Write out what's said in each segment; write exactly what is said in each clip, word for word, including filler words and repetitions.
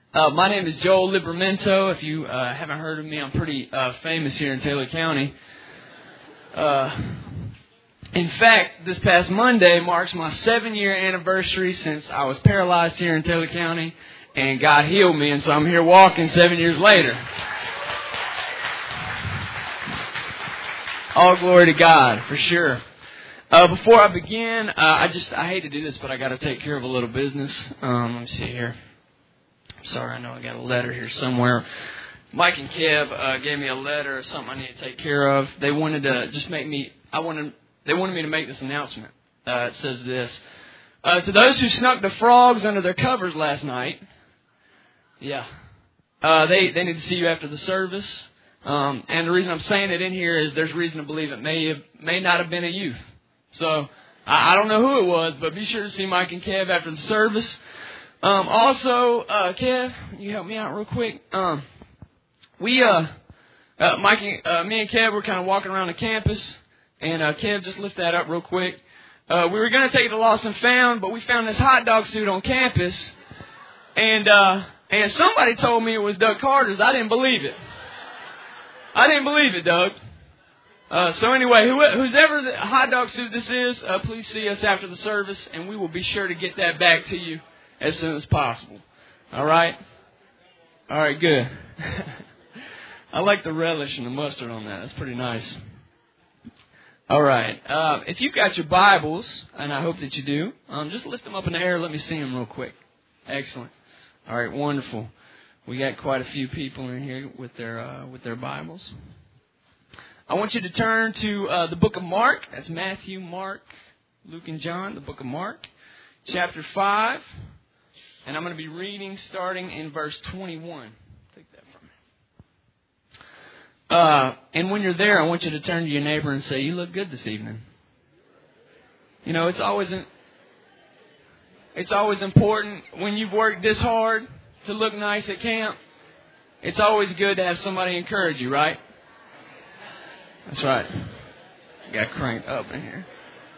Uh, my name is Joel Libramento. If you uh, haven't heard of me, I'm pretty uh, famous here in Taylor County. Uh, in fact, this past Monday marks my seven-year anniversary since I was paralyzed here in Taylor County, and God healed me, and so I'm here walking seven years later. All glory to God, for sure. Uh, before I begin, uh, I just I hate to do this, but I got to take care of a little business. Um, let me see here. Sorry, I know I got a letter here somewhere. Mike and Kev uh, gave me a letter or something I need to take care of. They wanted to just make me. I wanted. They wanted me to make this announcement. Uh, it says this: uh, to those who snuck the frogs under their covers last night. Yeah, uh, they they need to see you after the service. Um, and the reason I'm saying it in here is there's reason to believe it may have, may not have been a youth. So I, I don't know who it was, but be sure to see Mike and Kev after the service. Um, also, uh, Kev, you help me out real quick. Um, we, uh, uh, Mike, and, uh, me and Kev were kind of walking around the campus, and uh, Kev, just lift that up real quick. Uh, we were going to take it to Lost and Found, but we found this hot dog suit on campus, and uh, and somebody told me it was Doug Carter's. I didn't believe it. I didn't believe it, Doug. Uh, so anyway, who, who's ever the hot dog suit this is, uh, please see us after the service, and we will be sure to get that back to you as soon as possible. All right? All right, good. I like the relish and the mustard on that. That's pretty nice. All right. Uh, if you've got your Bibles, and I hope that you do, um, just lift them up in the air. Let me see them real quick. Excellent. All right, wonderful. We got quite a few people in here with their uh, with their Bibles. I want you to turn to uh, the book of Mark. That's Matthew, Mark, Luke, and John, the book of Mark, chapter five. And I'm going to be reading starting in verse twenty-one. Take that from me. Uh, and when you're there, I want you to turn to your neighbor and say, "You look good this evening." You know, it's always an, it's always important when you've worked this hard to look nice at camp. It's always good to have somebody encourage you, right? That's right. Got cranked up in here.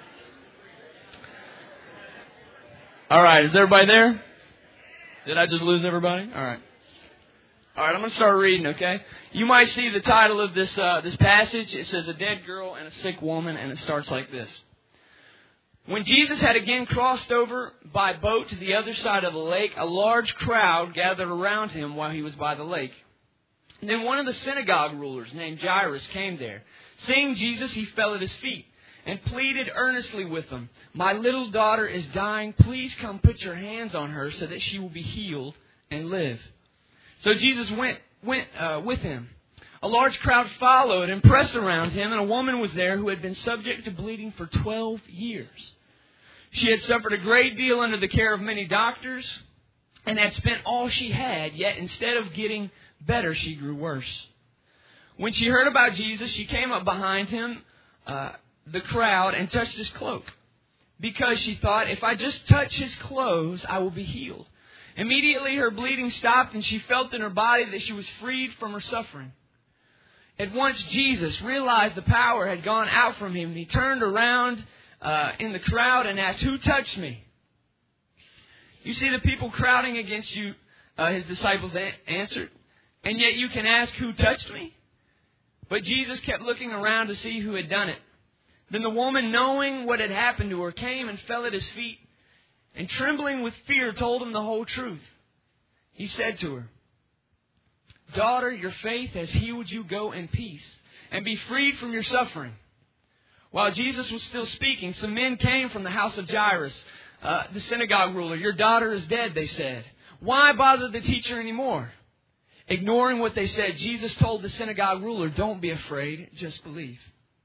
All right, is everybody there? Did I just lose everybody? All right. All right, I'm going to start reading, okay? You might see the title of this uh, this passage. It says, "A Dead Girl and a Sick Woman," and it starts like this. When Jesus had again crossed over by boat to the other side of the lake, a large crowd gathered around him while he was by the lake. And then one of the synagogue rulers named Jairus came there. Seeing Jesus, he fell at his feet and pleaded earnestly with him, "My little daughter is dying. Please come put your hands on her so that she will be healed and live." So Jesus went went uh, with him. A large crowd followed and pressed around him, and a woman was there who had been subject to bleeding for twelve years. She had suffered a great deal under the care of many doctors and had spent all she had, yet instead of getting better, she grew worse. When she heard about Jesus, she came up behind him, uh, the crowd, and touched his cloak, because she thought, "If I just touch his clothes, I will be healed." Immediately her bleeding stopped, and she felt in her body that she was freed from her suffering. At once Jesus realized the power had gone out from him. He turned around uh, in the crowd and asked, "Who touched me?" You see the people crowding against you, uh, his disciples a- answered, "And yet you can ask, 'Who touched me?'" But Jesus kept looking around to see who had done it. Then the woman, knowing what had happened to her, came and fell at his feet, and trembling with fear told him the whole truth. He said to her, "Daughter, your faith has healed you. Go in peace and be freed from your suffering." While Jesus was still speaking, some men came from the house of Jairus, uh, the synagogue ruler. "Your daughter is dead," they said. "Why bother the teacher anymore?" Ignoring what they said, Jesus told the synagogue ruler, "Don't be afraid, just believe."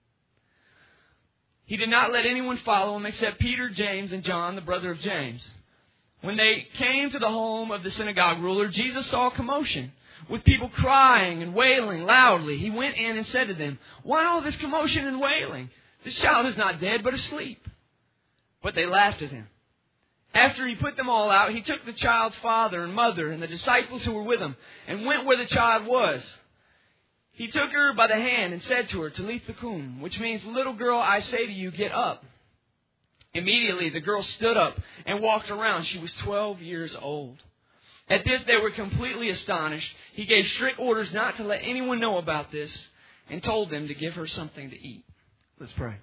He did not let anyone follow him except Peter, James, and John, the brother of James. When they came to the home of the synagogue ruler, Jesus saw a commotion, with people crying and wailing loudly. He went in and said to them, "Why all this commotion and wailing? This child is not dead, but asleep." But they laughed at him. After he put them all out, he took the child's father and mother and the disciples who were with him and went where the child was. He took her by the hand and said to her, "Talitha kum," which means, "Little girl, I say to you, get up." Immediately the girl stood up and walked around. She was twelve years old. At this, they were completely astonished. He gave strict orders not to let anyone know about this and told them to give her something to eat. Let's pray.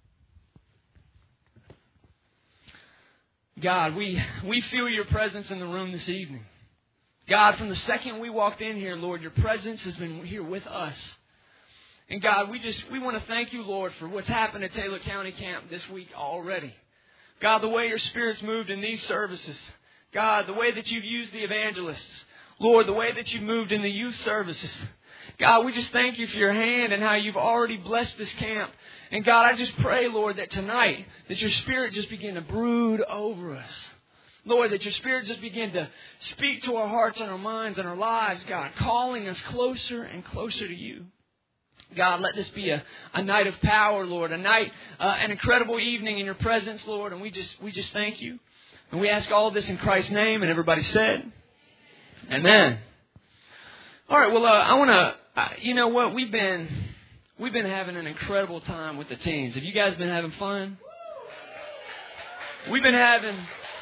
God, we, we feel your presence in the room this evening. God, from the second we walked in here, Lord, your presence has been here with us. And God, we just, we want to thank you, Lord, for what's happened at Taylor County Camp this week already. God, the way your Spirit's moved in these services. God, the way that you've used the evangelists. Lord, the way that you've moved in the youth services. God, we just thank you for your hand and how you've already blessed this camp. And God, I just pray, Lord, that tonight, that your Spirit just begin to brood over us. Lord, that your Spirit just begin to speak to our hearts and our minds and our lives, God, calling us closer and closer to you. God, let this be a, a night of power, Lord, a night, uh, an incredible evening in your presence, Lord, and we just we just thank you. And we ask all of this in Christ's name, and everybody said, Amen. All right, well, uh, I want to, uh, you know what, we've been, we've been having an incredible time with the teens. Have you guys been having fun? We've been having...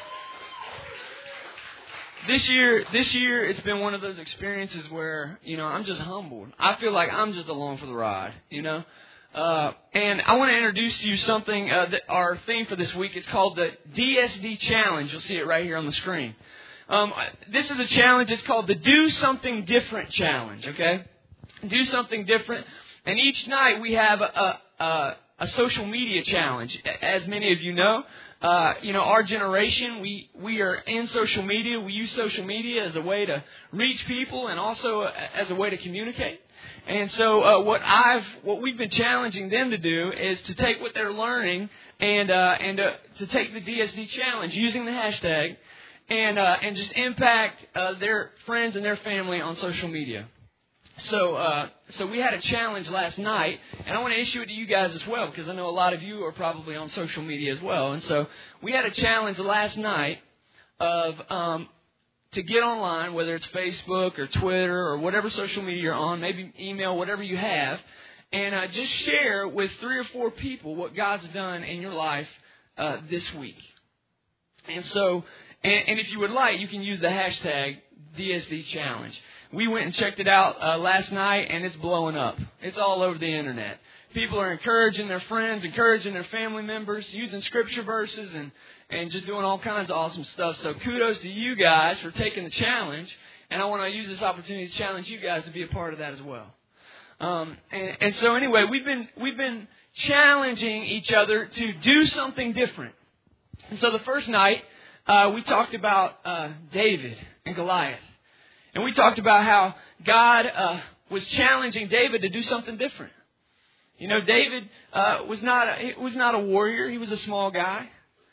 This year, this year, it's been one of those experiences where, you know, I'm just humbled. I feel like I'm just along for the ride, you know. Uh, and I want to introduce to you something, uh, that our theme for this week. It's called the D S D Challenge. You'll see it right here on the screen. Um, this is a challenge. It's called the Do Something Different Challenge, okay? Do something different. And each night we have a, a, a social media challenge. As many of you know, uh, you know, our generation, we, we are in social media. We use social media as a way to reach people and also as a way to communicate. And so uh, what I've, what we've been challenging them to do is to take what they're learning and uh, and uh, to take the D S D challenge using the hashtag and uh, and just impact uh, their friends and their family on social media. So uh, so we had a challenge last night, and I want to issue it to you guys as well because I know a lot of you are probably on social media as well. And so we had a challenge last night of um, to get online, whether it's Facebook or Twitter or whatever social media you're on, maybe email, whatever you have, and uh, just share with three or four people what God's done in your life uh, this week. And so, and, and if you would like, you can use the hashtag D S D Challenge. We went and checked it out uh, last night, and it's blowing up. It's all over the internet. People are encouraging their friends, encouraging their family members, using scripture verses, and, and just doing all kinds of awesome stuff. So kudos to you guys for taking the challenge. And I want to use this opportunity to challenge you guys to be a part of that as well. Um, and, and so anyway, we've been we've been challenging each other to do something different. And so the first night, uh, we talked about uh, David and Goliath. And we talked about how God uh, was challenging David to do something different. You know, David uh, was not a, was not a warrior. He was a small guy.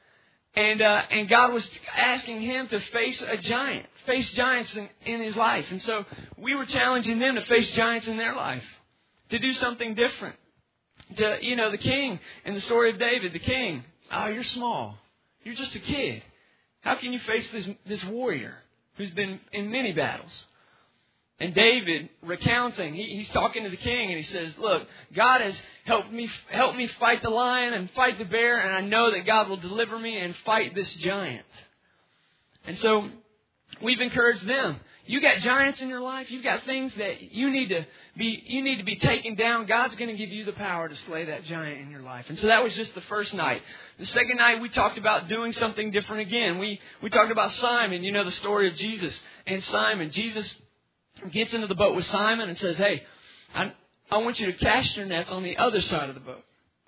And uh, and God was asking him to face a giant, face giants in, in his life. And so we were challenging them to face giants in their life, to do something different. To, you know, the king in the story of David, the king, oh, you're small. You're just a kid. How can you face this this warrior who's been in many battles? And David, recounting, he, he's talking to the king, and he says, look, God has helped me helped me fight the lion and fight the bear, and I know that God will deliver me and fight this giant. And so we've encouraged them. You got giants in your life. You've got things that you need to be you need to be taken down. God's going to give you the power to slay that giant in your life. And so that was just the first night. The second night we talked about doing something different again. We we talked about Simon. You know the story of Jesus and Simon. Jesus gets into the boat with Simon and says, hey, I, I want you to cast your nets on the other side of the boat.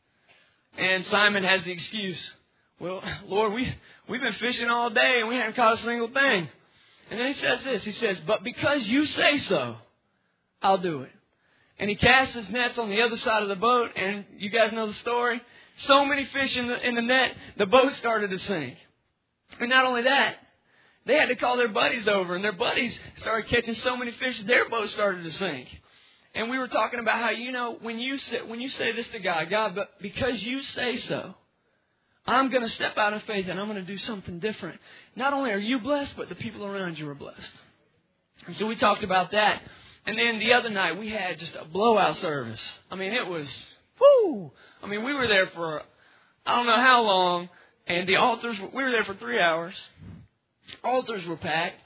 And Simon has the excuse, well, Lord, we, we've been fishing all day and we haven't caught a single thing. And then he says this, he says, but because you say so, I'll do it. And he casts his nets on the other side of the boat, and you guys know the story. So many fish in the, in the net, the boat started to sink. And not only that, they had to call their buddies over, and their buddies started catching so many fish, their boat started to sink. And we were talking about how, you know, when you say, when you say this to God, God, but because you say so, I'm going to step out of faith and I'm going to do something different. Not only are you blessed, but the people around you are blessed. And so we talked about that. And then the other night we had just a blowout service. I mean, it was, whoo! I mean, we were there for, I don't know how long, and the altars, we were there for three hours. Altars were packed.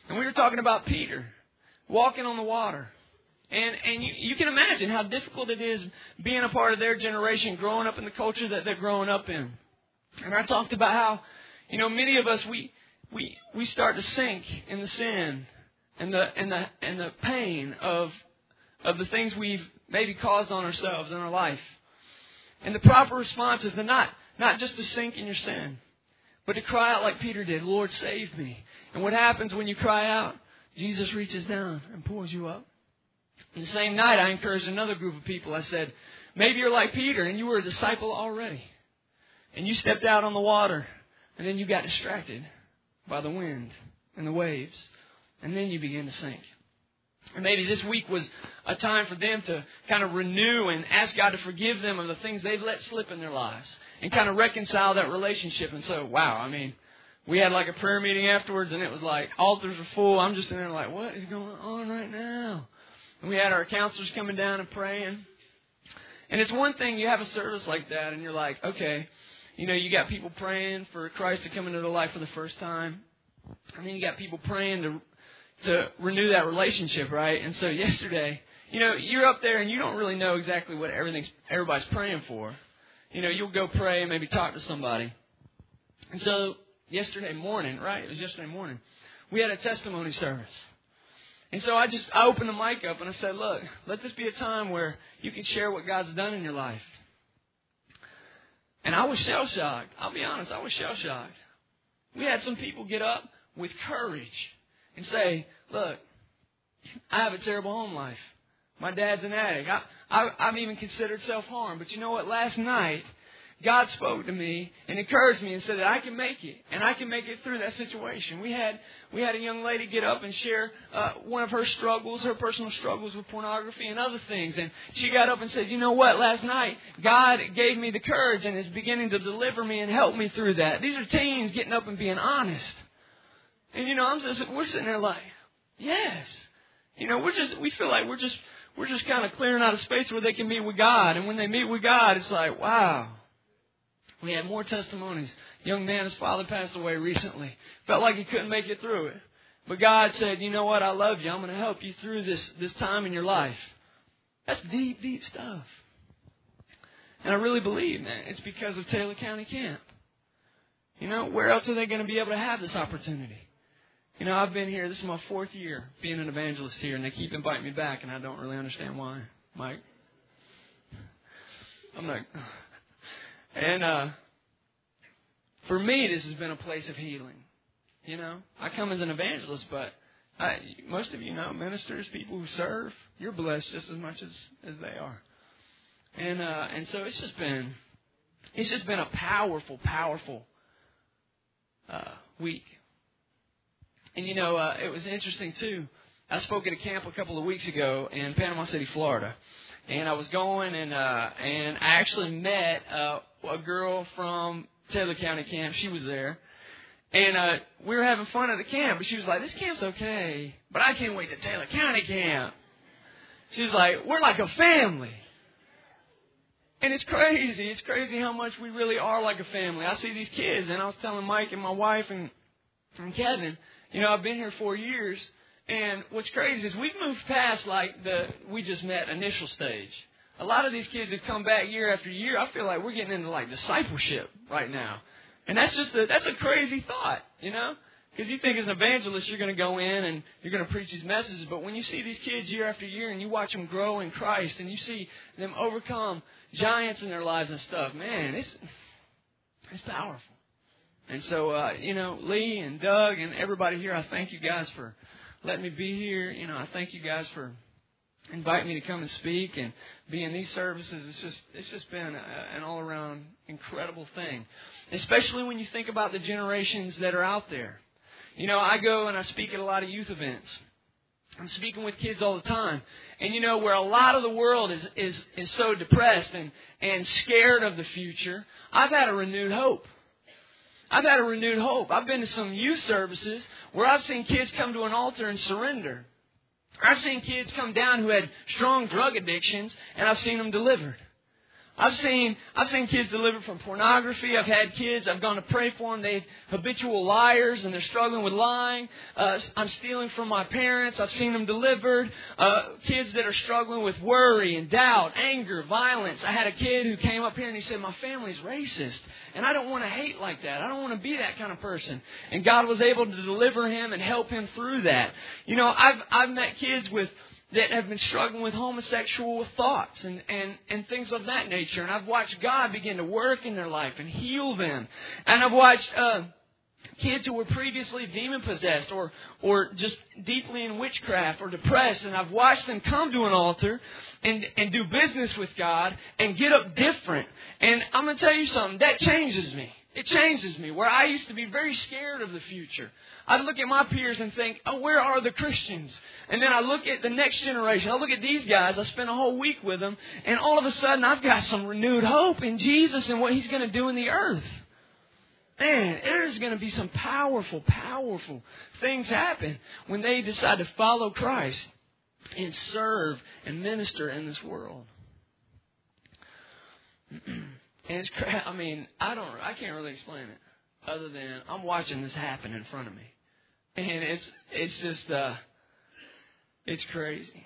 And we were talking about Peter walking on the water. And and you, you can imagine how difficult it is being a part of their generation, growing up in the culture that they're growing up in. And I talked about how, you know, many of us, we we we start to sink in the sin and the and the and the pain of of the things we've maybe caused on ourselves in our life. And the proper response is to not not just to sink in your sin, but to cry out like Peter did, Lord, save me. And what happens when you cry out? Jesus reaches down and pulls you up. And the same night, I encouraged another group of people. I said, maybe you're like Peter and you were a disciple already. And you stepped out on the water and then you got distracted by the wind and the waves. And then you began to sink. And maybe this week was a time for them to kind of renew and ask God to forgive them of the things they've let slip in their lives. And kind of reconcile that relationship. And so, wow, I mean, we had like a prayer meeting afterwards and it was like altars were full. I'm just in there like, what is going on right now? And we had our counselors coming down and praying. And it's one thing you have a service like that and you're like, okay, you know, you got people praying for Christ to come into their life for the first time. And then you got people praying to to renew that relationship, right? And so yesterday, you know, you're up there and you don't really know exactly what everything's everybody's praying for. You know, you'll go pray and maybe talk to somebody. And so yesterday morning, right? It was yesterday morning. We had a testimony service. And so I just, I opened the mic up and I said, look, let this be a time where you can share what God's done in your life. And I was shell-shocked. I'll be honest, I was shell-shocked. We had some people get up with courage and say, look, I have a terrible home life. My dad's an addict. I, I, I've even considered self-harm. But you know what? Last night, God spoke to me and encouraged me and said that I can make it. And I can make it through that situation. We had we had a young lady get up and share uh, one of her struggles, her personal struggles with pornography and other things. And she got up and said, you know what? Last night, God gave me the courage and is beginning to deliver me and help me through that. These are teens getting up and being honest. And, you know, I'm just, we're sitting there like, yes. You know, we're just, we feel like we're just, we're just kind of clearing out a space where they can meet with God. And when they meet with God, it's like, wow. We had more testimonies. Young man, his father passed away recently. Felt like he couldn't make it through it. But God said, you know what? I love you. I'm going to help you through this, this time in your life. That's deep, deep stuff. And I really believe, man, it's because of Taylor County Camp. You know, where else are they going to be able to have this opportunity? You know, I've been here. This is my fourth year being an evangelist here, and they keep inviting me back, and I don't really understand why, Mike. I'm not... And uh, for me, this has been a place of healing. You know, I come as an evangelist, but I, most of you know, ministers, people who serve, you're blessed just as much as, as they are. And uh, and so it's just been, it's just been a powerful, powerful uh, week. And you know, uh, it was interesting too. I spoke at a camp a couple of weeks ago in Panama City, Florida. And I was going, and uh, and I actually met uh, a girl from Taylor County Camp. She was there. And uh, we were having fun at the camp. But she was like, this camp's okay, but I can't wait to Taylor County Camp. She was like, we're like a family. And it's crazy. It's crazy how much we really are like a family. I see these kids, and I was telling Mike and my wife and, and Kevin, you know, I've been here four years. And what's crazy is we've moved past like the we just met initial stage. A lot of these kids have come back year after year. I feel like we're getting into like discipleship right now. And that's just a, that's a crazy thought, you know, because you think as an evangelist, you're going to go in and you're going to preach these messages. But when you see these kids year after year and you watch them grow in Christ and you see them overcome giants in their lives and stuff, man, it's, it's powerful. And so, uh, you know, Lee and Doug and everybody here, I thank you guys for letting me be here. You know, I thank you guys for inviting me to come and speak and be in these services. It's just, it's just been a, an all-around incredible thing, especially when you think about the generations that are out there. You know, I go and I speak at a lot of youth events. I'm speaking with kids all the time. And, you know, where a lot of the world is, is, is so depressed and, and scared of the future, I've had a renewed hope. I've had a renewed hope. I've been to some youth services where I've seen kids come to an altar and surrender. I've seen kids come down who had strong drug addictions, and I've seen them delivered. I've seen I've seen kids delivered from pornography. I've had kids, I've gone to pray for them. They're habitual liars and they're struggling with lying. Uh, I'm stealing from my parents. I've seen them delivered. Uh, kids that are struggling with worry and doubt, anger, violence. I had a kid who came up here and he said, my family's racist. And I don't want to hate like that. I don't want to be that kind of person. And God was able to deliver him and help him through that. You know, I've I've met kids with that have been struggling with homosexual thoughts and, and, and things of that nature. And I've watched God begin to work in their life and heal them. And I've watched uh, kids who were previously demon-possessed or, or just deeply in witchcraft or depressed. And I've watched them come to an altar and, and do business with God and get up different. And I'm going to tell you something, that changes me. It changes me. Where I used to be very scared of the future, I'd look at my peers and think, oh, where are the Christians? And then I look at the next generation. I look at these guys. I spent a whole week with them. And all of a sudden, I've got some renewed hope in Jesus and what He's going to do in the earth. Man, there's going to be some powerful, powerful things happen when they decide to follow Christ and serve and minister in this world. And it's, I mean, I don't, I can't really explain it other than I'm watching this happen in front of me. And it's, it's just, uh, it's crazy.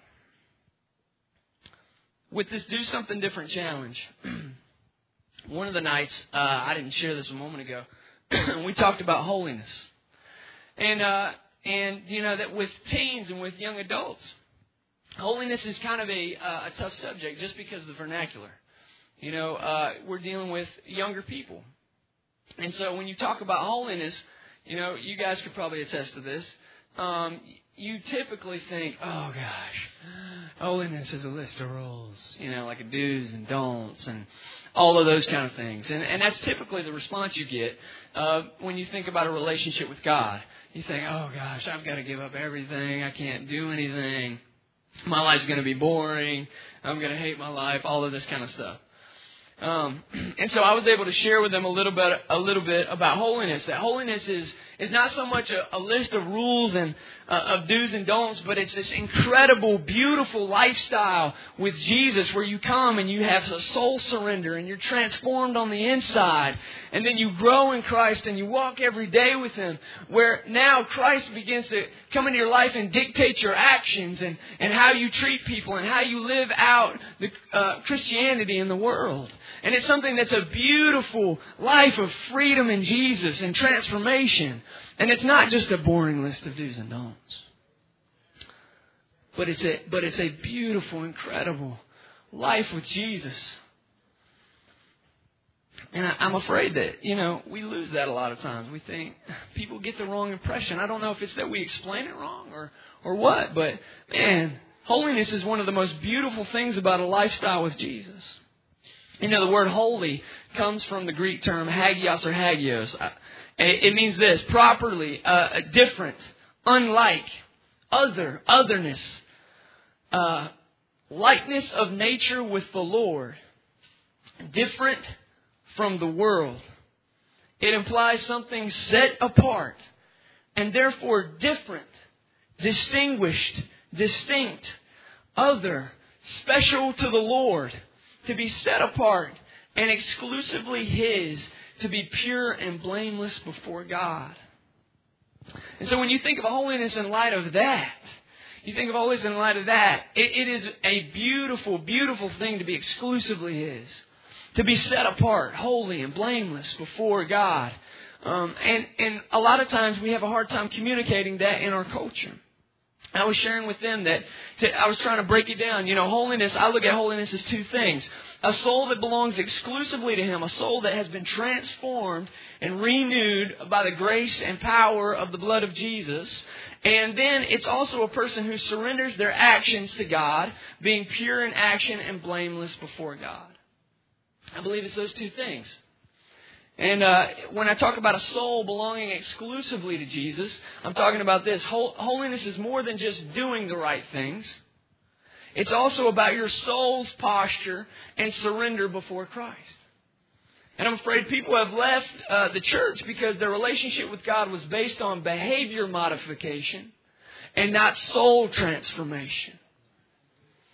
With this Do Something Different challenge, one of the nights, uh, I didn't share this a moment ago, we talked about holiness. And, uh, and, you know, that with teens and with young adults, holiness is kind of a, uh, a tough subject just because of the vernacular. You know, uh, we're dealing with younger people. And so when you talk about holiness, you know, you guys could probably attest to this. Um, you typically think, oh gosh, holiness is a list of rules, you know, like a do's and don'ts and all of those kind of things. And, and that's typically the response you get uh, when you think about a relationship with God. You think, oh gosh, I've got to give up everything. I can't do anything. My life's going to be boring. I'm going to hate my life, all of this kind of stuff. Um, and so I was able to share with them a little bit, a little bit about holiness. That holiness is is not so much a, a list of rules and uh, of do's and don'ts, but it's this incredible, beautiful lifestyle with Jesus, where you come and you have a soul surrender and you're transformed on the inside, and then you grow in Christ and you walk every day with Him. Where now Christ begins to come into your life and dictate your actions and and how you treat people and how you live out the uh, Christianity in the world. And it's something that's a beautiful life of freedom in Jesus and transformation. And it's not just a boring list of do's and don'ts. But it's a, but it's a beautiful, incredible life with Jesus. And I, I'm afraid that, you know, we lose that a lot of times. We think people get the wrong impression. I don't know if it's that we explain it wrong or, or what. But, man, holiness is one of the most beautiful things about a lifestyle with Jesus. You know, the word holy comes from the Greek term hagios or hagios. It means this: properly, uh, different, unlike, other, otherness, uh, likeness of nature with the Lord, different from the world. It implies something set apart and therefore different, distinguished, distinct, other, special to the Lord, to be set apart and exclusively His, to be pure and blameless before God. And so when you think of holiness in light of that, you think of holiness in light of that, it, it is a beautiful, beautiful thing to be exclusively His, to be set apart, holy and blameless before God. Um, and, and a lot of times we have a hard time communicating that in our culture. I was sharing with them that to, I was trying to break it down. You know, holiness, I look at holiness as two things. A soul that belongs exclusively to Him, a soul that has been transformed and renewed by the grace and power of the blood of Jesus. And then it's also a person who surrenders their actions to God, being pure in action and blameless before God. I believe it's those two things. And uh, when I talk about a soul belonging exclusively to Jesus, I'm talking about this. Hol- holiness is more than just doing the right things. It's also about your soul's posture and surrender before Christ. And I'm afraid people have left uh, the church because their relationship with God was based on behavior modification and not soul transformation.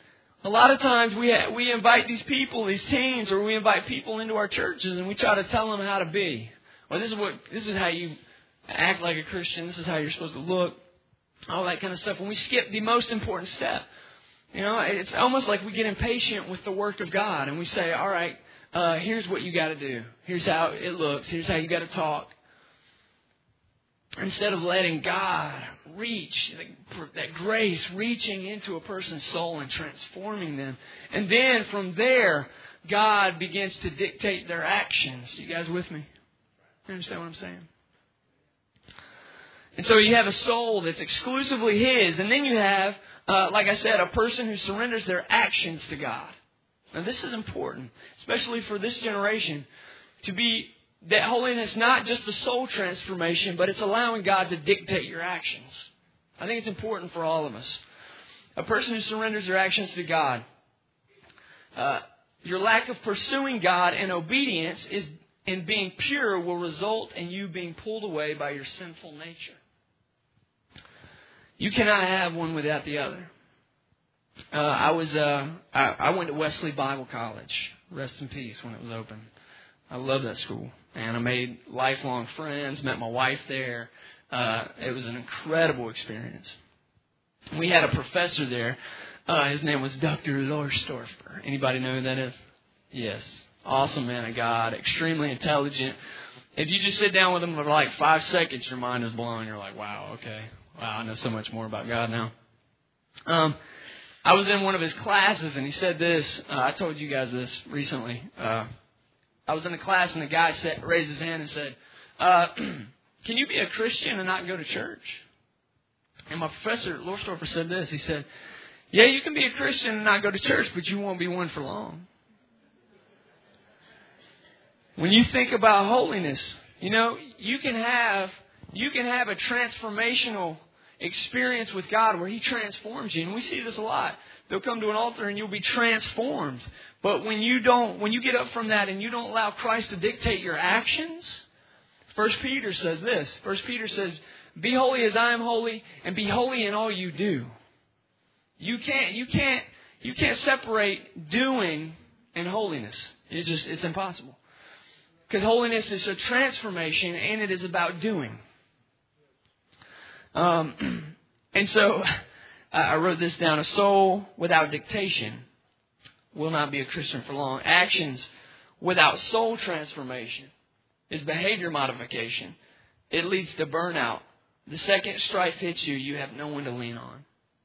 A lot of times we ha- we invite these people, these teens, or we invite people into our churches, and we try to tell them how to be. Well, this is what this is how you act like a Christian. This is how you're supposed to look. All that kind of stuff. And we skip the most important step. You know, it's almost like we get impatient with the work of God, and we say, "All right, uh, here's what you got to do. Here's how it looks. Here's how you got to talk." Instead of letting God reach, that grace reaching into a person's soul and transforming them. And then from there, God begins to dictate their actions. You guys with me? You understand what I'm saying? And so you have a soul that's exclusively His. And then you have, uh, like I said, a person who surrenders their actions to God. Now this is important, especially for this generation, to be that holiness, not just a soul transformation, but it's allowing God to dictate your actions. I think it's important for all of us. A person who surrenders their actions to God. Uh, your lack of pursuing God and obedience is in being pure will result in you being pulled away by your sinful nature. You cannot have one without the other. Uh, I was uh, I, I went to Wesley Bible College. Rest in peace when it was open. I love that school. And I made lifelong friends, met my wife there. Uh, it was an incredible experience. We had a professor there. Uh, his name was Doctor Lorstorfer. Anybody know who that is? Yes. Awesome man of God. Extremely intelligent. If you just sit down with him for like five seconds, your mind is blown. You're like, wow, okay. Wow, I know so much more about God now. Um, I was in one of his classes, and he said this. Uh, I told you guys this recently. Uh, I was in a class, and the guy said, raised his hand and said, uh, can you be a Christian and not go to church? And my professor, Lorstorfer, said this. He said, yeah, you can be a Christian and not go to church, but you won't be one for long. When you think about holiness, you know, you can have you can have a transformational experience with God where He transforms you. And we see this a lot. They'll come to an altar and you'll be transformed. But when you don't, when you get up from that and you don't allow Christ to dictate your actions, First Peter says this. First Peter says, be holy as I am holy, and be holy in all you do. You can't, you can't, you can't separate doing and holiness. It's just, it's impossible. Because holiness is a transformation and it is about doing. Um, and so I wrote this down. A soul without dictation will not be a Christian for long. Actions without soul transformation is behavior modification. It leads to burnout. The second strife hits you, you have no one to lean on.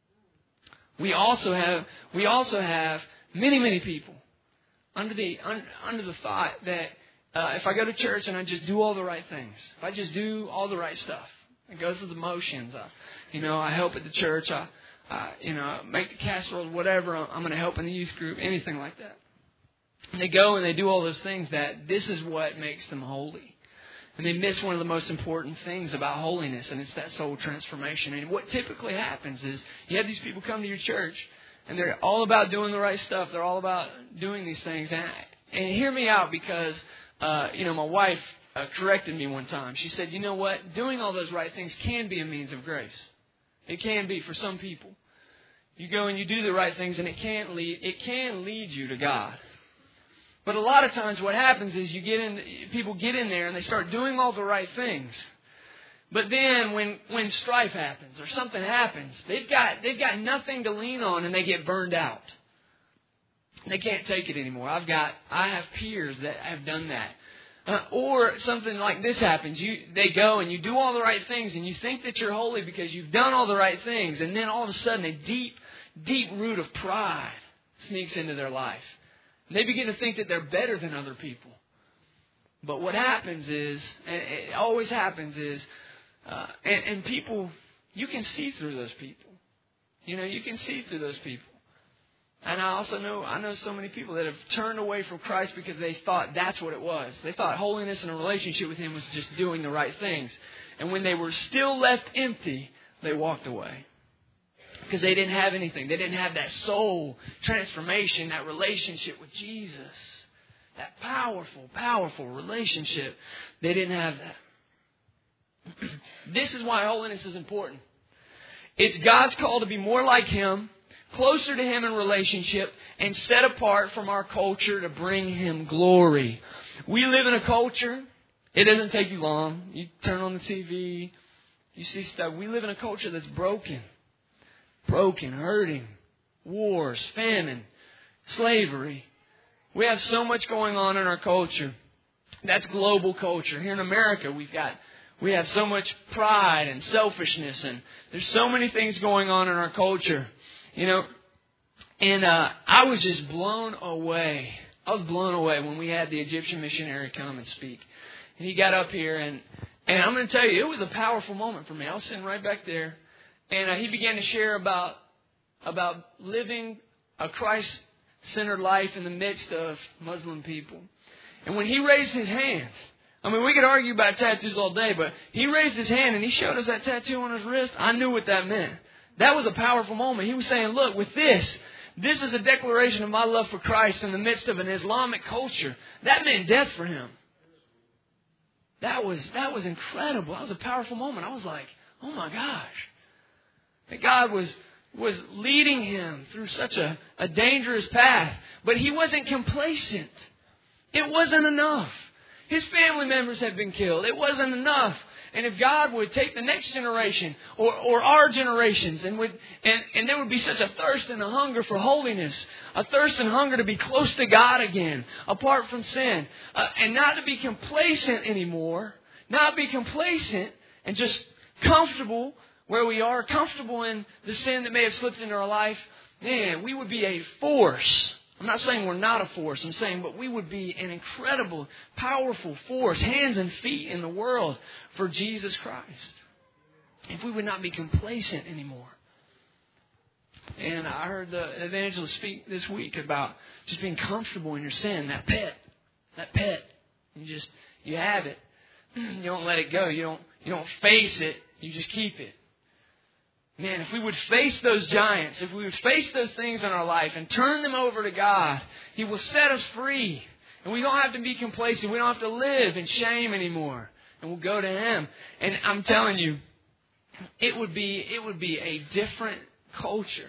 We also have we also have many, many people under the un, under the thought that uh, if I go to church and I just do all the right things, if I just do all the right stuff, I go through the motions, I, you know, I help at the church, I, I you know, make the casserole, whatever, I'm going to help in the youth group, anything like that. And they go and they do all those things that this is what makes them holy. And they miss one of the most important things about holiness, and it's that soul transformation. And what typically happens is you have these people come to your church, and they're all about doing the right stuff. They're all about doing these things. And, and hear me out because, uh, you know, my wife uh, corrected me one time. She said, you know what? Doing all those right things can be a means of grace. It can be for some people. You go and you do the right things, and it can lead, it can lead you to God. But a lot of times what happens is you get in, people get in there and they start doing all the right things. But then when, when strife happens or something happens, they've got, they've got nothing to lean on and they get burned out. They can't take it anymore. I've got, I have peers that have done that. Uh, or something like this happens. You, they go and you do all the right things and you think that you're holy because you've done all the right things. And then all of a sudden a deep, deep root of pride sneaks into their life. They begin to think that they're better than other people. But what happens is, and it always happens is, uh, and, and people, you can see through those people. You know, you can see through those people. And I also know, I know so many people that have turned away from Christ because they thought that's what it was. They thought holiness and a relationship with Him was just doing the right things. And when they were still left empty, they walked away. Because they didn't have anything. They didn't have that soul transformation, that relationship with Jesus. That powerful, powerful relationship. They didn't have that. This is why holiness is important. It's God's call to be more like Him, closer to Him in relationship, and set apart from our culture to bring Him glory. We live in a culture, it doesn't take you long. You turn on the T V, you see stuff. We live in a culture that's broken. Broken, hurting, wars, famine, slavery. We have so much going on in our culture. That's global culture. Here in America, we've got we have so much pride and selfishness, and there's so many things going on in our culture. You know, and uh, I was just blown away. I was blown away when we had the Egyptian missionary come and speak. And he got up here, and, and I'm going to tell you, it was a powerful moment for me. I was sitting right back there, and uh, he began to share about about living a Christ-centered life in the midst of Muslim people. And when he raised his hand, I mean, we could argue about tattoos all day, but he raised his hand and he showed us that tattoo on his wrist. I knew what that meant. That was a powerful moment. He was saying, look, with this, this is a declaration of my love for Christ in the midst of an Islamic culture. That meant death for him. That was, that was incredible. That was a powerful moment. I was like, oh my gosh. That God was, was leading him through such a, a dangerous path. But he wasn't complacent. It wasn't enough. His family members had been killed. It wasn't enough. And if God would take the next generation or, or our generations and would and, and there would be such a thirst and a hunger for holiness, a thirst and hunger to be close to God again, apart from sin, uh, and not to be complacent anymore, not be complacent and just comfortable where we are, comfortable in the sin that may have slipped into our life, man, we would be a force. I'm not saying we're not a force. I'm saying, but we would be an incredible, powerful force, hands and feet in the world for Jesus Christ. If we would not be complacent anymore. And I heard the evangelist speak this week about just being comfortable in your sin, that pet, that pet. You just, you have it. You don't let it go. You don't, you don't face it. You just keep it. Man, if we would face those giants, if we would face those things in our life and turn them over to God, He will set us free. And we don't have to be complacent. We don't have to live in shame anymore. And we'll go to Him. And I'm telling you, it would be, it would be a different culture.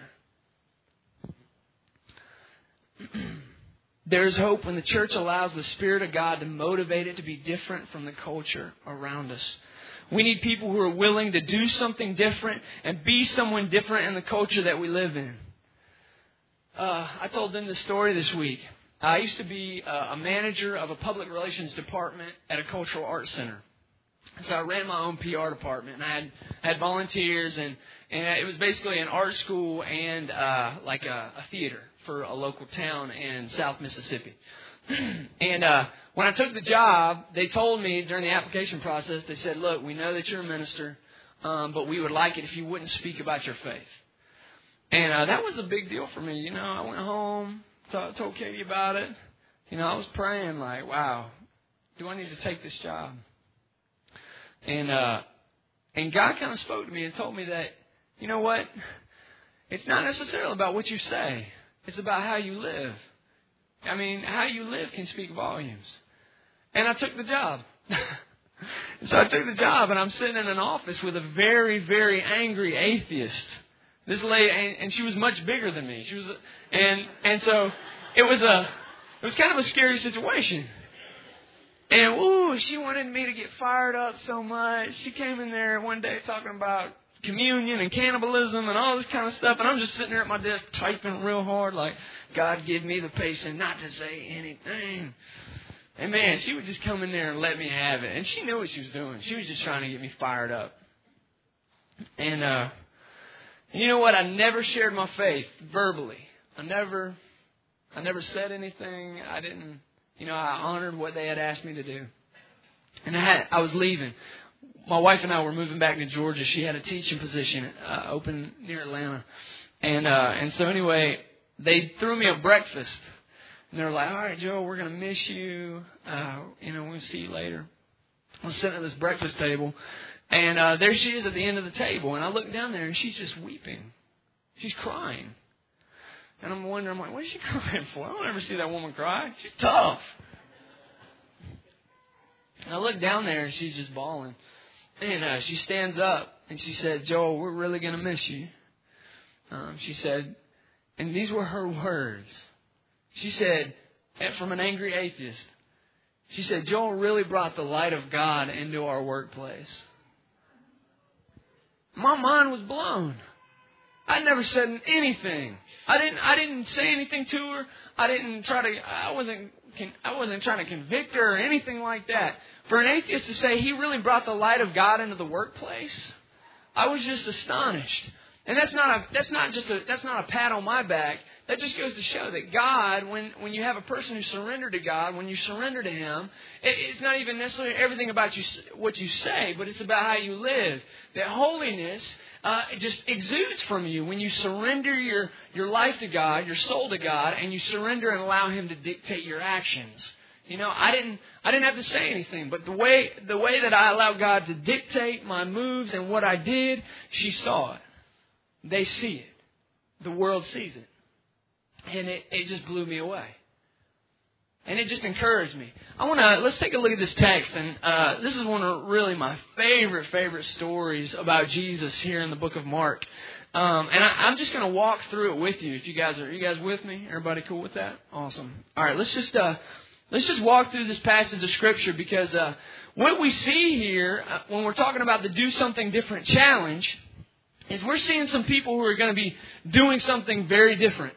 There's hope when the church allows the Spirit of God to motivate it to be different from the culture around us. We need people who are willing to do something different and be someone different in the culture that we live in. Uh, I told them this story this week. I used to be uh, a manager of a public relations department at a cultural arts center. So I ran my own P R department, and I had had volunteers, and, and it was basically an art school and uh, like a, a theater for a local town in South Mississippi. And uh, when I took the job, they told me during the application process, they said, look, we know that you're a minister, um, but we would like it if you wouldn't speak about your faith. And uh, that was a big deal for me. You know, I went home, told, told Katie about it. You know, I was praying like, wow, do I need to take this job? And uh, and God kind of spoke to me and told me that, you know what? It's not necessarily about what you say. It's about how you live. I mean, how you live can speak volumes. And I took the job. So I took the job, and I'm sitting in an office with a very, very angry atheist. This lady, and, and she was much bigger than me. She was, and and so it was a, it was kind of a scary situation. And ooh, she wanted me to get fired up so much. She came in there one day talking about communion and cannibalism and all this kind of stuff. And I'm just sitting there at my desk typing real hard like, God, give me the patience not to say anything. And man, she would just come in there and let me have it. And she knew what she was doing. She was just trying to get me fired up. And uh, you know what? I never shared my faith verbally. I never, I never said anything. I didn't, you know, I honored what they had asked me to do. And I had, I was leaving. My wife and I were moving back to Georgia. She had a teaching position uh, open near Atlanta. And uh, and so anyway, they threw me a breakfast. And they were like, all right, Joe, we're going to miss you. Uh, you know, we'll see you later. I was sitting at this breakfast table. And uh, there she is at the end of the table. And I look down there, and she's just weeping. She's crying. And I'm wondering, I'm like, what is she crying for? I don't ever see that woman cry. She's tough. And I look down there, and she's just bawling. And uh, she stands up and she said, Joel, we're really going to miss you. Um, she said, And these were her words. She said, from an angry atheist, she said, Joel really brought the light of God into our workplace. My mind was blown. I never said anything. I didn't. I didn't say anything to her. I didn't try to. I wasn't. I wasn't trying to convict her or anything like that. For an atheist to say he really brought the light of God into the workplace, I was just astonished. And that's not a. That's not just a. That's not a pat on my back. That just goes to show that God, when, when you have a person who surrendered to God, when you surrender to Him, it, it's not even necessarily everything about you, what you say, but it's about how you live. That holiness uh, just exudes from you when you surrender your, your life to God, your soul to God, and you surrender and allow Him to dictate your actions. You know, I didn't I didn't have to say anything, but the way the way that I allowed God to dictate my moves and what I did, she saw it. They see it. The world sees it. And it, it just blew me away. And it just encouraged me. I want to, let's take a look at this text. And uh, this is one of really my favorite, favorite stories about Jesus here in the book of Mark. Um, and I, I'm just going to walk through it with you. If you guys are, are you guys with me? Everybody cool with that? Awesome. All right, let's just, uh, let's just walk through this passage of Scripture, because uh, what we see here uh, when we're talking about the Do Something Different challenge is we're seeing some people who are going to be doing something very different.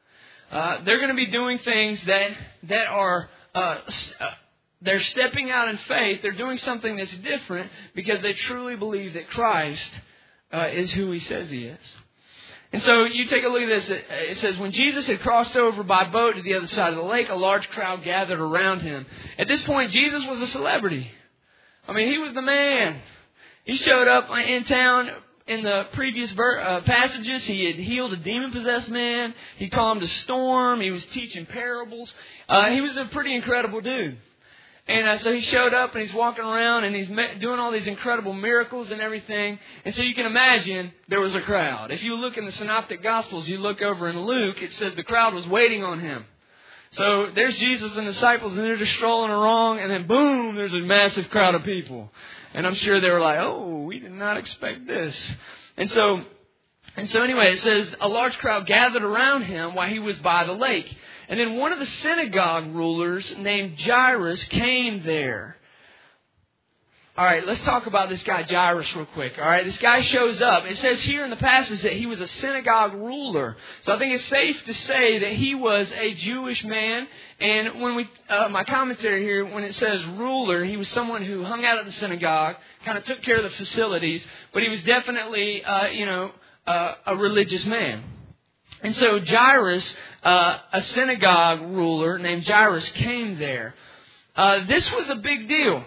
Uh, they're going to be doing things that that are uh, uh, they're stepping out in faith. They're doing something that's different because they truly believe that Christ uh, is who He says He is. And so you take a look at this. It says, when Jesus had crossed over by boat to the other side of the lake, a large crowd gathered around Him. At this point, Jesus was a celebrity. I mean, He was the man. He showed up in town. In the previous ver- uh, passages, He had healed a demon-possessed man. He calmed a storm. He was teaching parables. Uh, he was a pretty incredible dude. And uh, so He showed up and He's walking around and He's met, doing all these incredible miracles and everything. And so you can imagine there was a crowd. If you look in the Synoptic Gospels, you look over in Luke, it says the crowd was waiting on Him. So there's Jesus and the disciples, and they're just strolling along, and then boom, there's a massive crowd of people. And I'm sure they were like, oh, we did not expect this. And so, and so anyway, it says a large crowd gathered around Him while He was by the lake. And then one of the synagogue rulers named Jairus came there. All right, let's talk about this guy Jairus real quick. All right, this guy shows up. It says here in the passage that he was a synagogue ruler. So I think it's safe to say that he was a Jewish man. And when we, uh, my commentary here, when it says ruler, he was someone who hung out at the synagogue, kind of took care of the facilities, but he was definitely, uh, you know, uh, a religious man. And so Jairus, uh, a synagogue ruler named Jairus, came there. Uh, this was a big deal.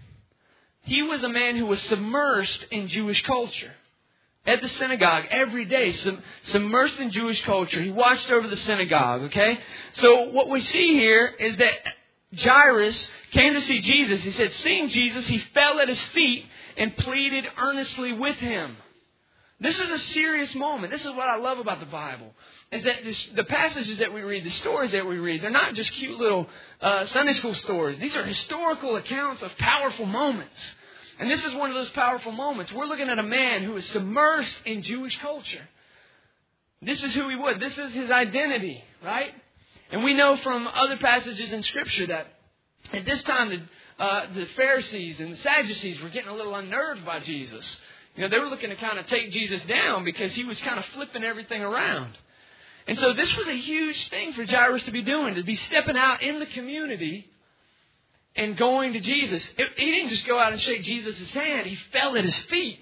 He was a man who was submersed in Jewish culture. At the synagogue every day, sub- submersed in Jewish culture. He watched over the synagogue, okay? So what we see here is that Jairus came to see Jesus. He said, seeing Jesus, he fell at His feet and pleaded earnestly with Him. This is a serious moment. This is what I love about the Bible. Is that this, the passages that we read, the stories that we read, they're not just cute little uh, Sunday school stories. These are historical accounts of powerful moments. And this is one of those powerful moments. We're looking at a man who is submersed in Jewish culture. This is who he was. This is his identity, right? And we know from other passages in Scripture that at this time the, uh, the Pharisees and the Sadducees were getting a little unnerved by Jesus. You know, they were looking to kind of take Jesus down because He was kind of flipping everything around. And so this was a huge thing for Jairus to be doing, to be stepping out in the community and going to Jesus. It, he didn't just go out and shake Jesus' hand. He fell at His feet.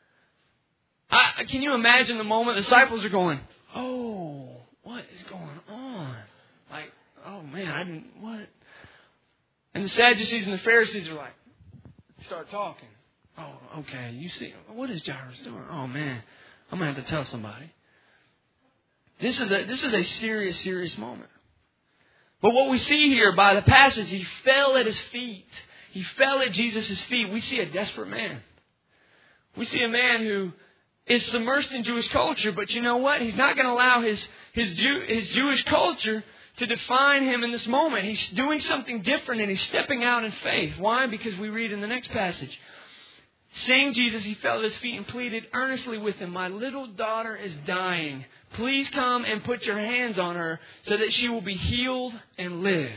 I, can you imagine the moment the disciples are going, oh, what is going on? Like, oh man, I didn't, what? And the Sadducees and the Pharisees are like, start talking. Oh, okay, you see, what is Jairus doing? Oh man, I'm going to have to tell somebody. This is a, this is a serious, serious moment. But what we see here by the passage, he fell at His feet. He fell at Jesus' feet. We see a desperate man. We see a man who is submersed in Jewish culture, but you know what? He's not going to allow his, his, Jew, his Jewish culture to define him in this moment. He's doing something different and he's stepping out in faith. Why? Because we read in the next passage. Seeing Jesus, he fell at His feet and pleaded earnestly with Him, my little daughter is dying. Please come and put your hands on her so that she will be healed and live.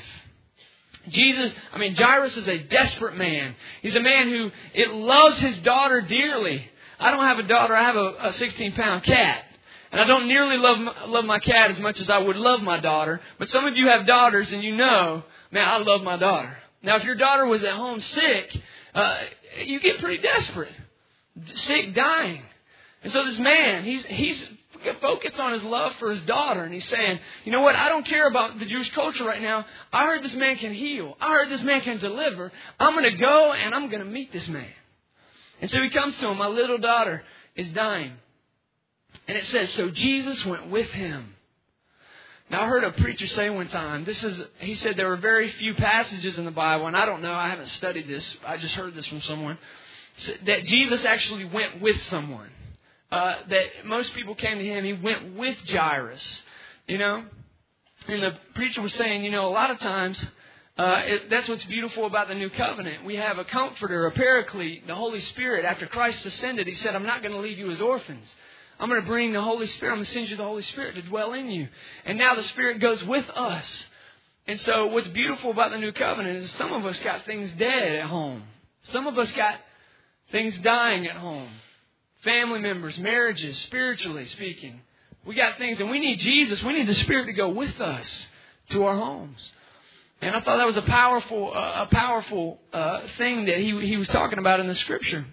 Jesus, I mean, Jairus is a desperate man. He's a man who it loves his daughter dearly. I don't have a daughter. I have a, a sixteen-pound cat. And I don't nearly love my, love my cat as much as I would love my daughter. But some of you have daughters and you know, man, I love my daughter. Now, if your daughter was at home sick, uh, you get pretty desperate. Sick, dying. And so this man, he's he's focused on his love for his daughter. And he's saying, you know what? I don't care about the Jewish culture right now. I heard this man can heal. I heard this man can deliver. I'm going to go and I'm going to meet this man. And so he comes to him. My little daughter is dying. And it says, so Jesus went with him. Now, I heard a preacher say one time, this is, he said there were very few passages in the Bible, and I don't know, I haven't studied this, I just heard this from someone, that Jesus actually went with someone. Uh, that most people came to him, he went with Jairus, you know. And the preacher was saying, you know, a lot of times, uh, it, that's what's beautiful about the new covenant. We have a comforter, a paraclete, the Holy Spirit. After Christ ascended, he said, I'm not going to leave you as orphans. I'm going to bring the Holy Spirit. I'm going to send you the Holy Spirit to dwell in you. And now the Spirit goes with us. And so what's beautiful about the new covenant is some of us got things dead at home. Some of us got things dying at home. Family members, marriages, spiritually speaking. We got things, and we need Jesus. We need the Spirit to go with us to our homes. And I thought that was a powerful, uh, a powerful uh, thing that he he was talking about in the Scripture.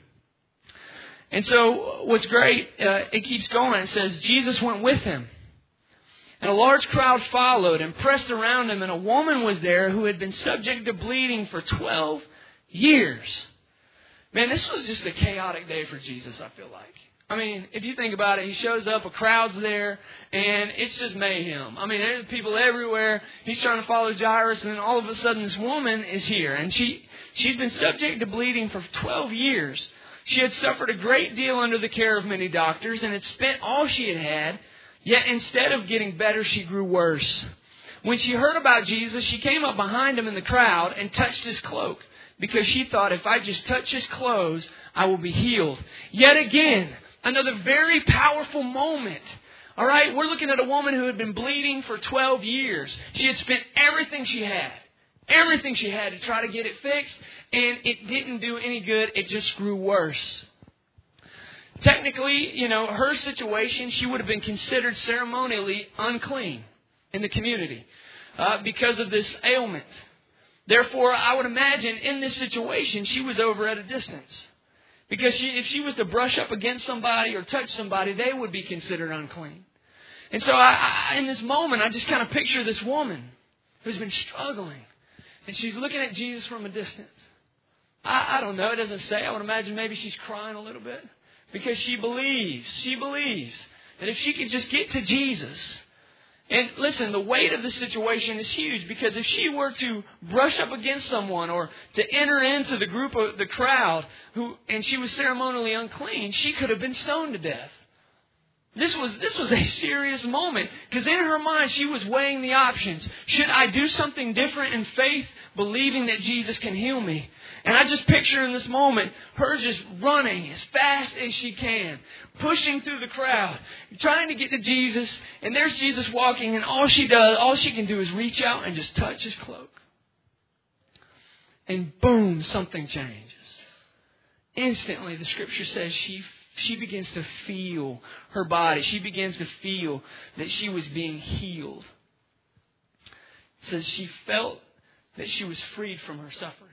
And so what's great, uh, it keeps going. It says, Jesus went with him. And a large crowd followed and pressed around him. And a woman was there who had been subject to bleeding for twelve years. Man, this was just a chaotic day for Jesus, I feel like. I mean, if you think about it, he shows up, a crowd's there, and it's just mayhem. I mean, there's people everywhere. He's trying to follow Jairus, and then all of a sudden this woman is here. And she, she's been subject to bleeding for twelve years. She had suffered a great deal under the care of many doctors and had spent all she had had. Yet instead of getting better, she grew worse. When she heard about Jesus, she came up behind him in the crowd and touched his cloak, because she thought, if I just touch his clothes, I will be healed. Yet again, another very powerful moment. All right, we're looking at a woman who had been bleeding for twelve years. She had spent everything she had. Everything she had to try to get it fixed, and it didn't do any good. It just grew worse. Technically, you know, her situation, she would have been considered ceremonially unclean in the community uh, because of this ailment. Therefore, I would imagine in this situation, she was over at a distance. Because she, if she was to brush up against somebody or touch somebody, they would be considered unclean. And so I, I, in this moment, I just kind of picture this woman who's been struggling. And she's looking at Jesus from a distance. I, I don't know. It doesn't say. I would imagine maybe she's crying a little bit. Because she believes. She believes that if she could just get to Jesus. And listen, the weight of the situation is huge. Because if she were to brush up against someone or to enter into the group of the crowd, who and she was ceremonially unclean, she could have been stoned to death. This was this was a serious moment, because in her mind she was weighing the options. Should I do something different in faith, believing that Jesus can heal me? And I just picture in this moment her just running as fast as she can, pushing through the crowd, trying to get to Jesus. And there's Jesus walking, and all she does, all she can do is reach out and just touch his cloak. And boom, something changes. Instantly, the Scripture says she She begins to feel her body. She begins to feel that she was being healed. It says she felt that she was freed from her suffering.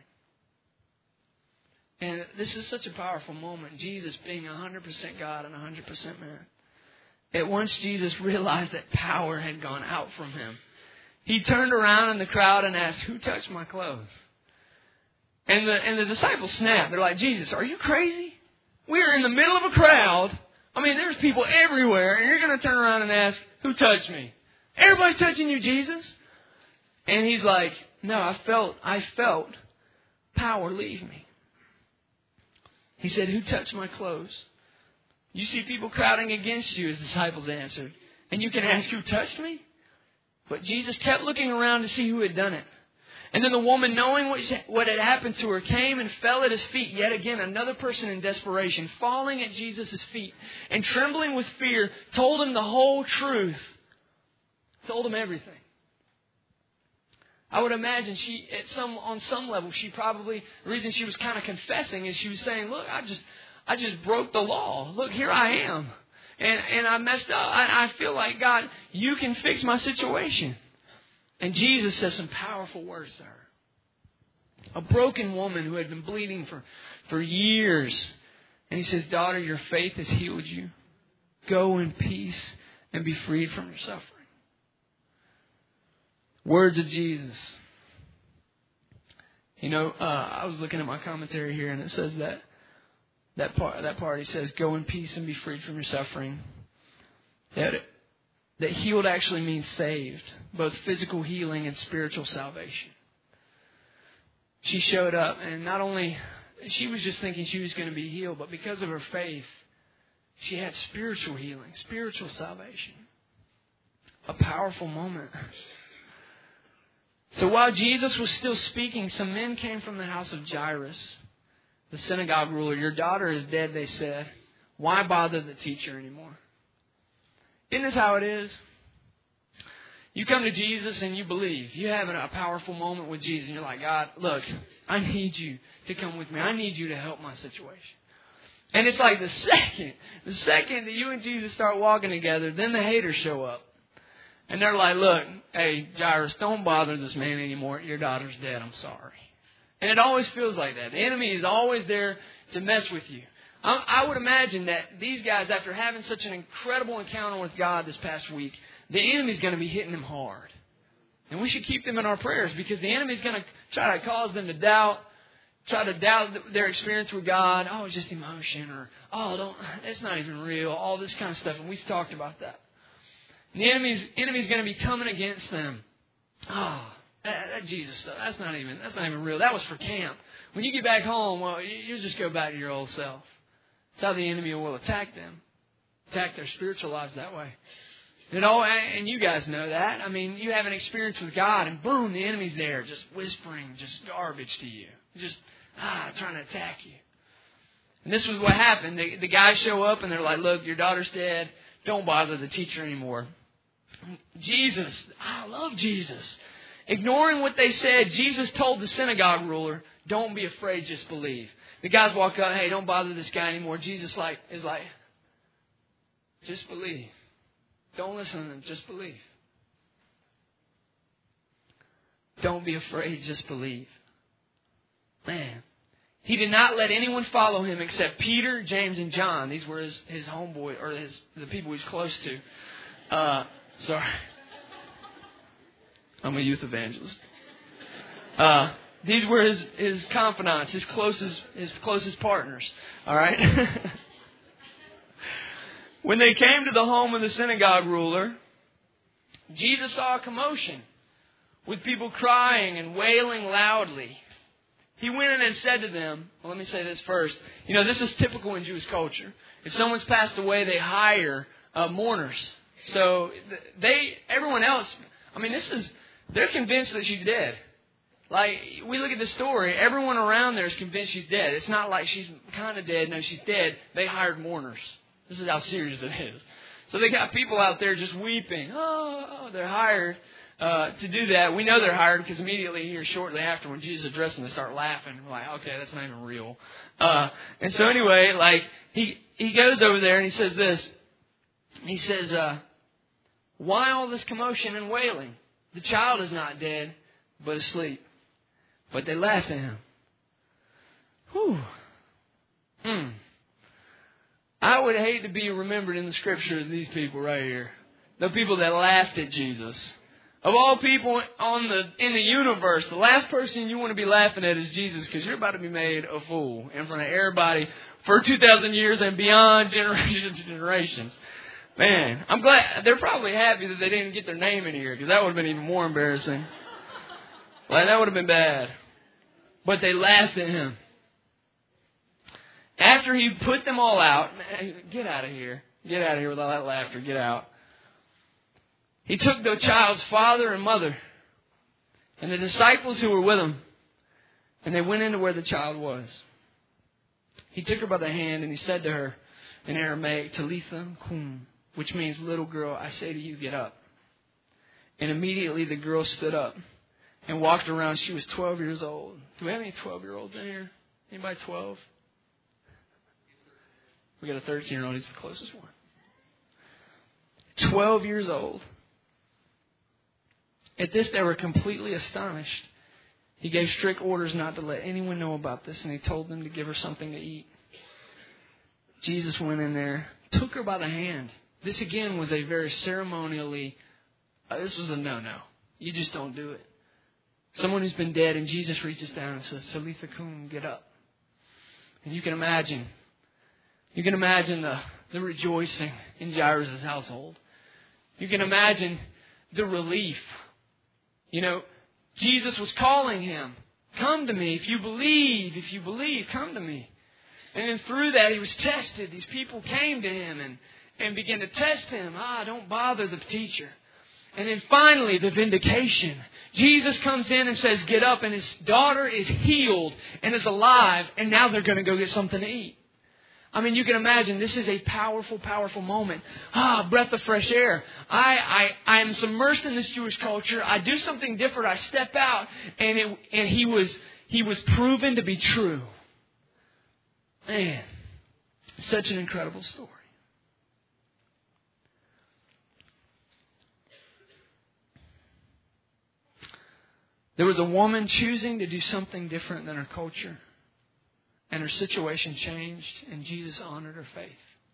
And this is such a powerful moment. Jesus being one hundred percent God and one hundred percent man. At once Jesus realized that power had gone out from him. He turned around in the crowd and asked, "Who touched my clothes?" And the, and the disciples snapped. They're like, "Jesus, are you crazy? We are in the middle of a crowd. I mean, there's people everywhere. And you're going to turn around and ask, who touched me? Everybody's touching you, Jesus." And he's like, no, I felt, I felt power leave me. He said, who touched my clothes? You see people crowding against you, his disciples answered. And you can ask, who touched me? But Jesus kept looking around to see who had done it. And then the woman, knowing what, she, what had happened to her, came and fell at his feet. Yet again, another person in desperation, falling at Jesus' feet and trembling with fear, told him the whole truth. Told him everything. I would imagine she, at some, on some level, she probably, the reason she was kind of confessing is she was saying, look, I just, I just broke the law. Look, here I am. And, and I messed up. I, I feel like, God, you can fix my situation. And Jesus says some powerful words to her. A broken woman who had been bleeding for, for years. And he says, daughter, your faith has healed you. Go in peace and be freed from your suffering. Words of Jesus. You know, uh, I was looking at my commentary here, and it says that that part that part he says, "Go in peace and be freed from your suffering." That that healed actually means saved, both physical healing and spiritual salvation. She showed up, and not only she was just thinking she was going to be healed, but because of her faith, she had spiritual healing, spiritual salvation. A powerful moment. So while Jesus was still speaking, some men came from the house of Jairus, the synagogue ruler. Your daughter is dead, they said. Why bother the teacher anymore? Isn't this how it is? You come to Jesus and you believe. You have a powerful moment with Jesus and you're like, God, look, I need you to come with me. I need you to help my situation. And it's like the second, the second that you and Jesus start walking together, then the haters show up. And they're like, look, hey, Jairus, don't bother this man anymore. Your daughter's dead. I'm sorry. And it always feels like that. The enemy is always there to mess with you. I, I would imagine that these guys, after having such an incredible encounter with God this past week, the enemy's going to be hitting them hard. And we should keep them in our prayers because the enemy's going to try to cause them to doubt, try to doubt their experience with God. Oh, it's just emotion, or, oh, don't, it's not even real, all this kind of stuff. And we've talked about that. And the enemy's, enemy's going to be coming against them. Oh, that, that Jesus stuff, that's not even that's not even real. That was for camp. When you get back home, well, you, you just go back to your old self. That's how the enemy will attack them. Attack their spiritual lives that way. You know, and you guys know that. I mean, you have an experience with God, and boom, the enemy's there, just whispering, just garbage to you. Just, ah, trying to attack you. And this was what happened. The, the guys show up, and they're like, look, your daughter's dead. Don't bother the teacher anymore. Jesus, I love Jesus. Ignoring what they said, Jesus told the synagogue ruler, don't be afraid, just believe. The guys walk up, hey, don't bother this guy anymore. Jesus like is like, just believe. Don't listen to them, just believe. Don't be afraid, just believe. Man. He did not let anyone follow him except Peter, James, and John. These were his, his homeboy, or his the people he was close to. Uh, sorry. I'm a youth evangelist. Uh, these were his, his confidants, his closest, his closest partners. All right? When they came to the home of the synagogue ruler, Jesus saw a commotion with people crying and wailing loudly. He went in and said to them, well, let me say this first. You know, this is typical in Jewish culture. If someone's passed away, they hire uh, mourners. So they, everyone else, I mean, this is, they're convinced that she's dead. Like, we look at the story, everyone around there is convinced she's dead. It's not like she's kind of dead. No, she's dead. They hired mourners. This is how serious it is. So they got people out there just weeping. Oh, they're hired uh, to do that. We know they're hired because immediately here, shortly after, when Jesus addressed them, they start laughing. We're like, okay, that's not even real. Uh, and so anyway, like, he, he goes over there and he says this. He says, uh, why all this commotion and wailing? The child is not dead, but asleep. But they laughed at him. Whew. Hmm. I would hate to be remembered in the Scripture as these people right here. The people that laughed at Jesus. Of all people on the in the universe, the last person you want to be laughing at is Jesus, because you're about to be made a fool in front of everybody for two thousand years and beyond, generations and generations. Man, I'm glad. They're probably happy that they didn't get their name in here, because that would have been even more embarrassing. Like, that would have been bad. But they laughed at him. After he put them all out, get out of here. Get out of here with all that laughter. Get out. He took the child's father and mother And the disciples who were with him, and they went into where the child was. He took her by the hand and he said to her in Aramaic, Talitha kum, which means, little girl, I say to you, get up. And immediately the girl stood up and walked around. She was twelve years old. Do we have any twelve-year-olds in here? Anybody twelve? We got a thirteen-year-old. He's the closest one. twelve years old. At this, they were completely astonished. He gave strict orders not to let anyone know about this, and he told them to give her something to eat. Jesus went in there, took her by the hand. This again was a very ceremonially, uh, this was a no-no. You just don't do it. Someone who's been dead, and Jesus reaches down and says, Talitha kum, get up. And you can imagine, you can imagine the, the rejoicing in Jairus' household. You can imagine the relief. You know, Jesus was calling him, come to me if you believe, if you believe, come to me. And then through that he was tested. These people came to him and, and began to test him. Ah, don't bother the teacher. And then finally the vindication. Jesus comes in and says, get up, and his daughter is healed and is alive, and now they're going to go get something to eat. I mean, you can imagine this is a powerful, powerful moment. Ah, breath of fresh air. I, I, I am submersed in this Jewish culture. I do something different. I step out, and it, and he was, he was proven to be true. Man, such an incredible story. There was a woman choosing to do something different than her culture. And her situation changed, and Jesus honored her faith.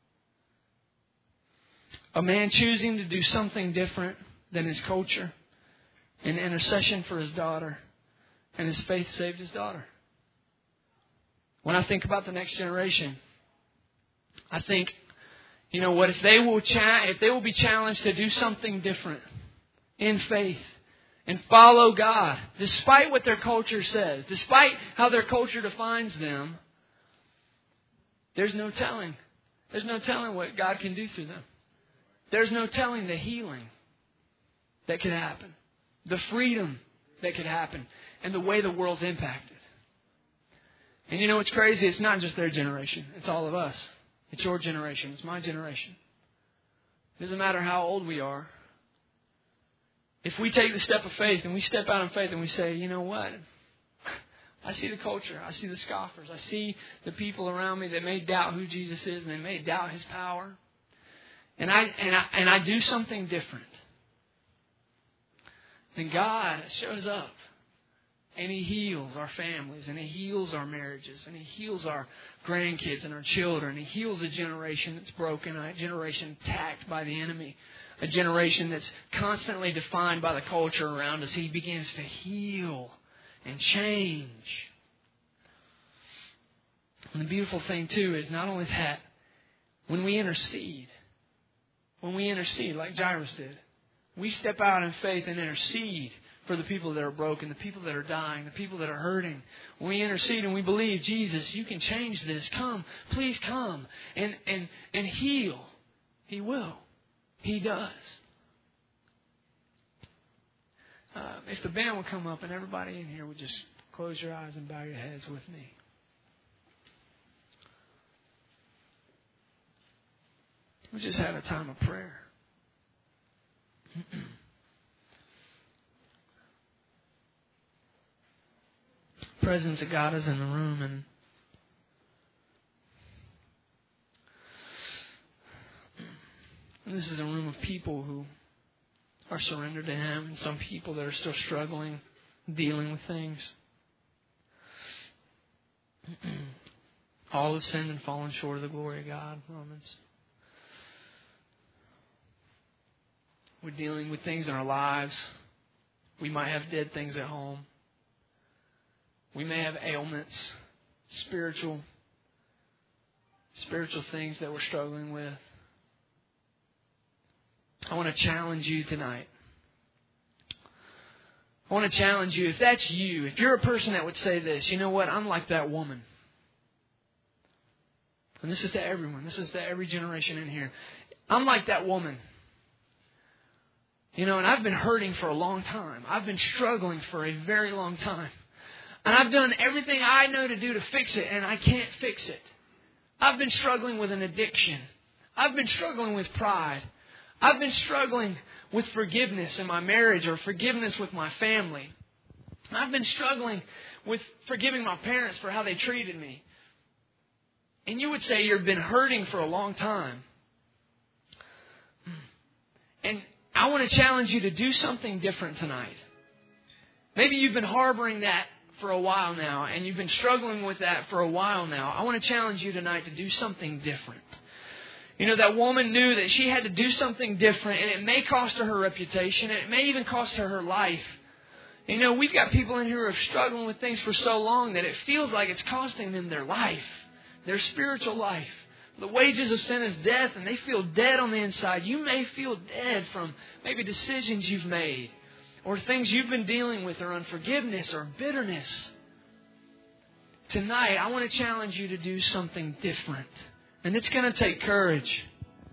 A man choosing to do something different than his culture, an intercession for his daughter, and his faith saved his daughter. When I think about the next generation, I think, you know what, if they will cha- if they will be challenged to do something different in faith and follow God, despite what their culture says, despite how their culture defines them, there's no telling. There's no telling what God can do through them. There's no telling the healing that could happen, the freedom that could happen, and the way the world's impacted. And you know what's crazy? It's not just their generation. It's all of us. It's your generation. It's my generation. It doesn't matter how old we are. If we take the step of faith and we step out in faith and we say, you know what? I see the culture. I see the scoffers. I see the people around me that may doubt who Jesus is, and they may doubt his power. And I and I and I do something different. Then God shows up. And he heals our families, and he heals our marriages, and he heals our grandkids and our children. He heals a generation that's broken, a generation attacked by the enemy, a generation that's constantly defined by the culture around us. He begins to heal and change. And the beautiful thing, too, is not only that, when we intercede, when we intercede like Jairus did, we step out in faith and intercede for the people that are broken, the people that are dying, the people that are hurting. When we intercede and we believe, Jesus, you can change this. Come, please come and, and, and heal. He will. He does. Uh, if the band would come up and everybody in here would just close your eyes and bow your heads with me. We just had a time of prayer. Presence of God is in the room, and this is a room of people who are surrendered to Him, and some people that are still struggling, dealing with things. All have sinned and fallen short of the glory of God, Romans. We're dealing with things in our lives. We might have dead things at home. We may have ailments, spiritual, spiritual things that we're struggling with. I want to challenge you tonight. I want to challenge you, if that's you, if you're a person that would say this, you know what, I'm like that woman. And this is to everyone. This is to every generation in here. I'm like that woman. You know, and I've been hurting for a long time. I've been struggling for a very long time. And I've done everything I know to do to fix it, and I can't fix it. I've been struggling with an addiction. I've been struggling with pride. I've been struggling with forgiveness in my marriage or forgiveness with my family. I've been struggling with forgiving my parents for how they treated me. And you would say you've been hurting for a long time. And I want to challenge you to do something different tonight. Maybe you've been harboring that for a while now, and you've been struggling with that for a while now. I want to challenge you tonight to do something different. You know, that woman knew that she had to do something different, and it may cost her her reputation, and it may even cost her her life. You know, we've got people in here who are struggling with things for so long that it feels like it's costing them their life, their spiritual life. The wages of sin is death, and they feel dead on the inside. You may feel dead from maybe decisions you've made, or things you've been dealing with, or unforgiveness, or bitterness. Tonight, I want to challenge you to do something different. And it's going to take courage.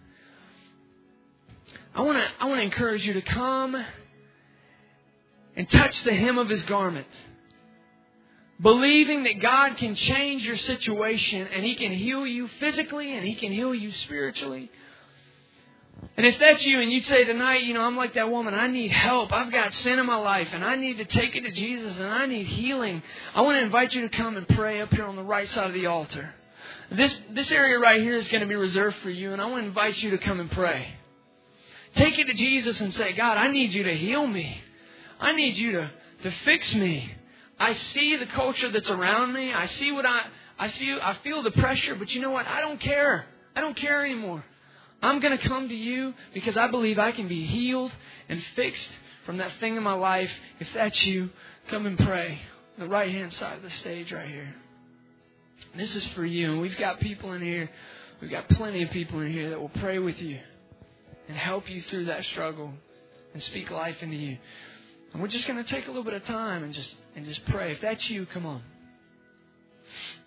I want to, I want to encourage you to come and touch the hem of His garment, believing that God can change your situation, and He can heal you physically, and He can heal you spiritually. And if that's you and you'd say tonight, you know, I'm like that woman, I need help. I've got sin in my life and I need to take it to Jesus and I need healing. I want to invite you to come and pray up here on the right side of the altar. This this area right here is going to be reserved for you, and I want to invite you to come and pray. Take it to Jesus and say, God, I need you to heal me. I need you to, to fix me. I see the culture that's around me. I see what I, I see. I feel the pressure, but you know what? I don't care. I don't care anymore. I'm going to come to you because I believe I can be healed and fixed from that thing in my life. If that's you, come and pray. The right-hand side of the stage right here. This is for you. And we've got people in here. We've got plenty of people in here that will pray with you and help you through that struggle and speak life into you. And we're just going to take a little bit of time and just and just pray. If that's you, come on.